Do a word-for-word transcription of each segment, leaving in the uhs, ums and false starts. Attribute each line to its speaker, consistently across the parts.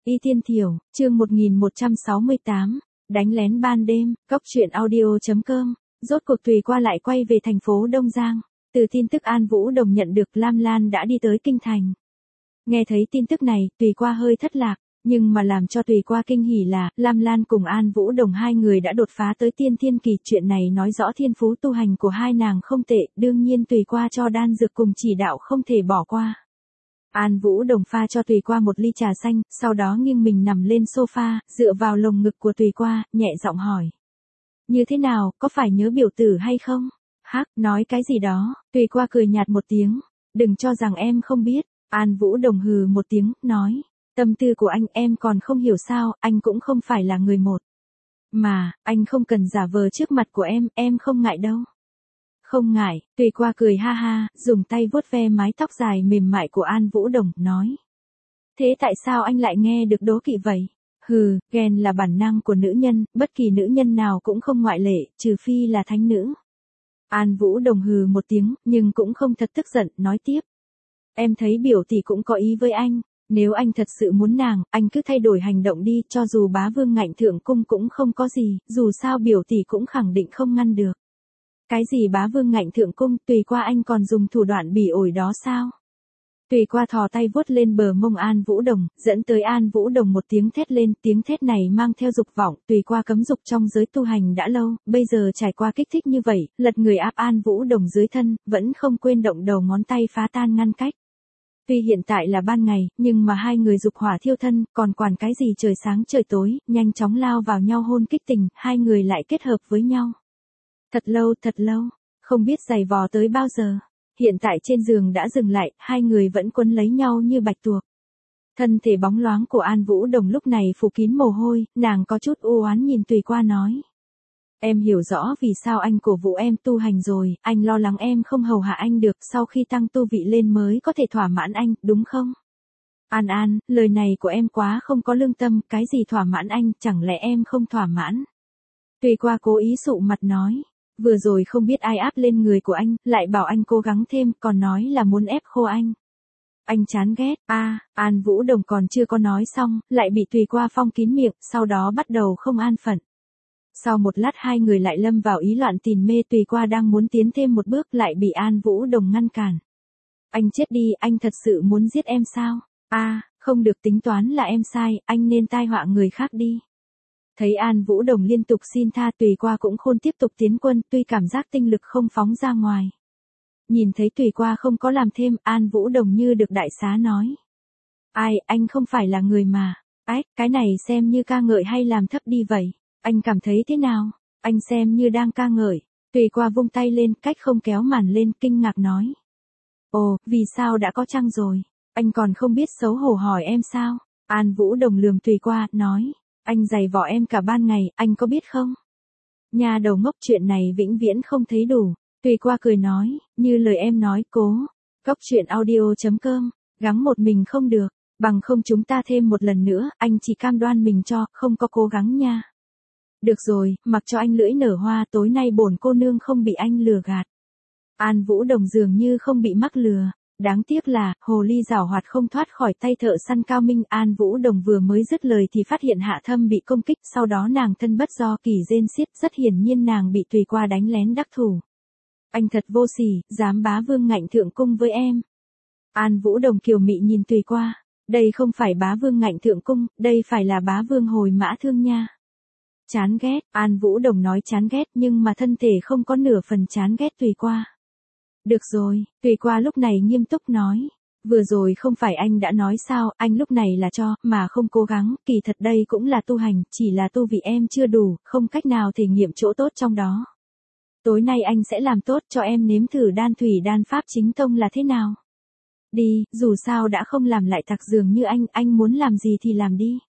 Speaker 1: Y Tiên Thiểu, chương một nghìn một trăm sáu mươi tám, đánh lén ban đêm, cóc truyện audio.com, rốt cuộc Tùy Qua lại quay về thành phố Đông Giang. Từ tin tức An Vũ Đồng nhận được Lam Lan đã đi tới Kinh Thành. Nghe thấy tin tức này, Tùy Qua hơi thất lạc, nhưng mà làm cho Tùy Qua kinh hỉ là, Lam Lan cùng An Vũ Đồng hai người đã đột phá tới tiên thiên kỳ. Chuyện này nói rõ thiên phú tu hành của hai nàng không tệ, đương nhiên Tùy Qua cho đan dược cùng chỉ đạo không thể bỏ qua. An Vũ Đồng pha cho Tùy Qua một ly trà xanh, sau đó nghiêng mình nằm lên sofa, dựa vào lồng ngực của Tùy Qua, nhẹ giọng hỏi. Như thế nào, có phải nhớ biểu tử hay không? Hắc, nói cái gì đó, Tùy Qua cười nhạt một tiếng, đừng cho rằng em không biết. An Vũ Đồng hừ một tiếng, nói. Tâm tư của anh em còn không hiểu sao, anh cũng không phải là người một. Mà, anh không cần giả vờ trước mặt của em, em không ngại đâu. Không ngại, Tùy Qua cười ha ha, dùng tay vuốt ve mái tóc dài mềm mại của An Vũ Đồng, nói. Thế tại sao anh lại nghe được đố kỵ vậy? Hừ, ghen là bản năng của nữ nhân, bất kỳ nữ nhân nào cũng không ngoại lệ, trừ phi là thánh nữ. An Vũ Đồng hừ một tiếng, nhưng cũng không thật tức giận, nói tiếp. Em thấy biểu tỷ cũng có ý với anh. Nếu anh thật sự muốn nàng, anh cứ thay đổi hành động đi, cho dù bá vương ngạnh thượng cung cũng không có gì, dù sao biểu tỷ cũng khẳng định không ngăn được. Cái gì bá vương ngạnh thượng cung, Tùy Qua anh còn dùng thủ đoạn bỉ ổi đó sao? Tùy Qua thò tay vuốt lên bờ mông An Vũ Đồng, dẫn tới An Vũ Đồng một tiếng thét lên, tiếng thét này mang theo dục vọng. Tùy Qua cấm dục trong giới tu hành đã lâu, bây giờ trải qua kích thích như vậy, lật người áp An Vũ Đồng dưới thân, vẫn không quên động đầu ngón tay phá tan ngăn cách. Tuy hiện tại là ban ngày, nhưng mà hai người dục hỏa thiêu thân, còn quản cái gì trời sáng trời tối, nhanh chóng lao vào nhau hôn kích tình, hai người lại kết hợp với nhau. Thật lâu, thật lâu, không biết giày vò tới bao giờ. Hiện tại trên giường đã dừng lại, hai người vẫn quấn lấy nhau như bạch tuộc. Thân thể bóng loáng của An Vũ Đồng lúc này phủ kín mồ hôi, nàng có chút u oán nhìn Tùy Qua nói. Em hiểu rõ vì sao anh cổ vũ em tu hành rồi, anh lo lắng em không hầu hạ anh được, sau khi tăng tu vị lên mới có thể thỏa mãn anh, đúng không? An An, lời này của em quá không có lương tâm, cái gì thỏa mãn anh, chẳng lẽ em không thỏa mãn? Tùy Qua cố ý sụ mặt nói, vừa rồi không biết ai áp lên người của anh, lại bảo anh cố gắng thêm, còn nói là muốn ép khô anh. Anh chán ghét, a à, An Vũ Đồng còn chưa có nói xong, lại bị Tùy Qua phong kín miệng, sau đó bắt đầu không an phận. Sau một lát hai người lại lâm vào ý loạn tìm mê. Tùy Qua đang muốn tiến thêm một bước lại bị An Vũ Đồng ngăn cản. Anh chết đi, anh thật sự muốn giết em sao? A, à, không được, tính toán là em sai, anh nên tai họa người khác đi. Thấy An Vũ Đồng liên tục xin tha, Tùy Qua cũng khôn tiếp tục tiến quân, tuy cảm giác tinh lực không phóng ra ngoài. Nhìn thấy Tùy Qua không có làm thêm, An Vũ Đồng như được đại xá nói. Ai, anh không phải là người mà. Ách, cái này xem như ca ngợi hay làm thấp đi vậy? Anh cảm thấy thế nào? Anh xem như đang ca ngợi. Tùy Qua vung tay lên, cách không kéo màn lên, kinh ngạc nói. Ồ, vì sao đã có trăng rồi? Anh còn không biết xấu hổ hỏi em sao? An Vũ Đồng lườm Tùy Qua, nói. Anh giày vò em cả ban ngày, anh có biết không? Nhà đầu ngốc, chuyện này vĩnh viễn không thấy đủ. Tùy Qua cười nói, như lời em nói, cố. Cóc truyện audio.com, gắng một mình không được, bằng không chúng ta thêm một lần nữa, anh chỉ cam đoan mình cho, không có cố gắng nha. Được rồi, mặc cho anh lưỡi nở hoa, tối nay bổn cô nương không bị anh lừa gạt. An Vũ Đồng dường như không bị mắc lừa. Đáng tiếc là, hồ ly giảo hoạt không thoát khỏi tay thợ săn cao minh. An Vũ Đồng vừa mới dứt lời thì phát hiện Hạ Thâm bị công kích, sau đó nàng thân bất do kỳ rên xiết, rất hiển nhiên nàng bị Tùy Qua đánh lén đắc thủ. Anh thật vô sỉ, dám bá vương ngạnh thượng cung với em. An Vũ Đồng kiều mị nhìn Tùy Qua, đây không phải bá vương ngạnh thượng cung, đây phải là bá vương hồi mã thương nha. Chán ghét, An Vũ Đồng nói chán ghét nhưng mà thân thể không có nửa phần chán ghét Tùy Qua. Được rồi, Tùy Qua lúc này nghiêm túc nói. Vừa rồi không phải anh đã nói sao, anh lúc này là cho, mà không cố gắng, kỳ thật đây cũng là tu hành, chỉ là tu vị em chưa đủ, không cách nào thể nghiệm chỗ tốt trong đó. Tối nay anh sẽ làm tốt cho em nếm thử đan thủy đan pháp chính tông là thế nào. Đi, dù sao đã không làm lại tặc dường như anh, anh muốn làm gì thì làm đi.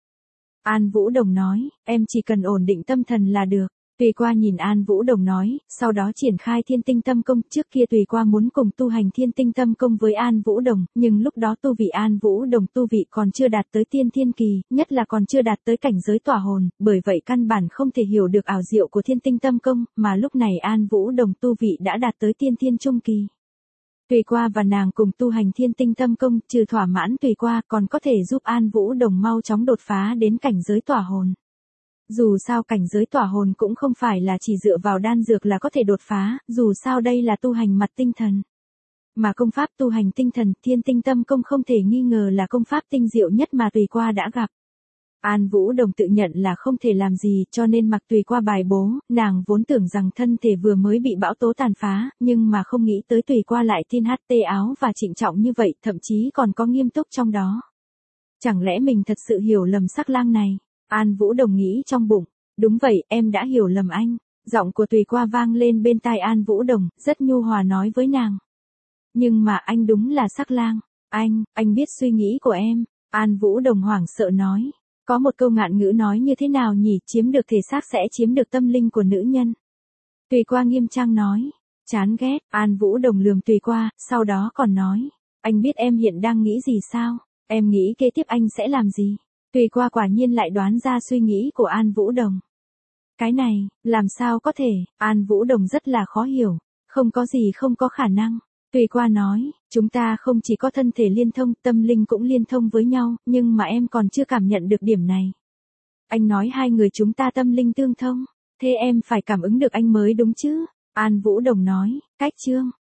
Speaker 1: An Vũ Đồng nói, em chỉ cần ổn định tâm thần là được. Tùy Qua nhìn An Vũ Đồng nói, sau đó triển khai Thiên Tinh Tâm Công. Trước kia Tùy Qua muốn cùng tu hành Thiên Tinh Tâm Công với An Vũ Đồng, nhưng lúc đó tu vị An Vũ Đồng tu vị còn chưa đạt tới tiên thiên kỳ, nhất là còn chưa đạt tới cảnh giới tỏa hồn, bởi vậy căn bản không thể hiểu được ảo diệu của Thiên Tinh Tâm Công, mà lúc này An Vũ Đồng tu vị đã đạt tới tiên thiên trung kỳ. Tùy Qua và nàng cùng tu hành Thiên Tinh Tâm Công, trừ thỏa mãn Tùy Qua còn có thể giúp An Vũ Đồng mau chóng đột phá đến cảnh giới tỏa hồn. Dù sao cảnh giới tỏa hồn cũng không phải là chỉ dựa vào đan dược là có thể đột phá, dù sao đây là tu hành mặt tinh thần. Mà công pháp tu hành tinh thần Thiên Tinh Tâm Công không thể nghi ngờ là công pháp tinh diệu nhất mà Tùy Qua đã gặp. An Vũ Đồng tự nhận là không thể làm gì cho nên mặc Tùy Qua bài bố, nàng vốn tưởng rằng thân thể vừa mới bị bão tố tàn phá, nhưng mà không nghĩ tới Tùy Qua lại thiên hát tê áo và trịnh trọng như vậy, thậm chí còn có nghiêm túc trong đó. Chẳng lẽ mình thật sự hiểu lầm sắc lang này? An Vũ Đồng nghĩ trong bụng, đúng vậy, em đã hiểu lầm anh. Giọng của Tùy Qua vang lên bên tai An Vũ Đồng, rất nhu hòa nói với nàng. Nhưng mà anh đúng là sắc lang, anh, anh biết suy nghĩ của em. An Vũ Đồng hoảng sợ nói. Có một câu ngạn ngữ nói như thế nào nhỉ, chiếm được thể xác sẽ chiếm được tâm linh của nữ nhân. Tùy Qua nghiêm trang nói, chán ghét. An Vũ Đồng lườm Tùy Qua, sau đó còn nói, anh biết em hiện đang nghĩ gì sao? Em nghĩ kế tiếp anh sẽ làm gì? Tùy Qua quả nhiên lại đoán ra suy nghĩ của An Vũ Đồng. Cái này, làm sao có thể? An Vũ Đồng rất là khó hiểu, không có gì không có khả năng. Tùy Qua nói, chúng ta không chỉ có thân thể liên thông, tâm linh cũng liên thông với nhau, nhưng mà em còn chưa cảm nhận được điểm này. Anh nói hai người chúng ta tâm linh tương thông, thế em phải cảm ứng được anh mới đúng chứ? An Vũ Đồng nói, cách chương.